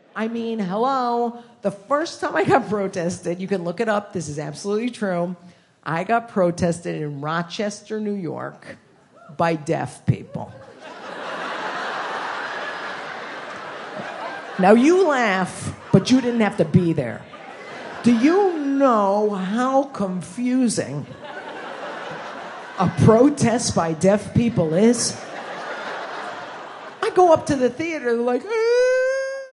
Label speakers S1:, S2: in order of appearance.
S1: I mean, hello. The first time I got protested, you can look it up. This is absolutely true. I got protested in Rochester, New York, by deaf people. Now, you laugh, but you didn't have to be there. Do you know how confusing a protest by deaf people is? I go up to the theater, they're like,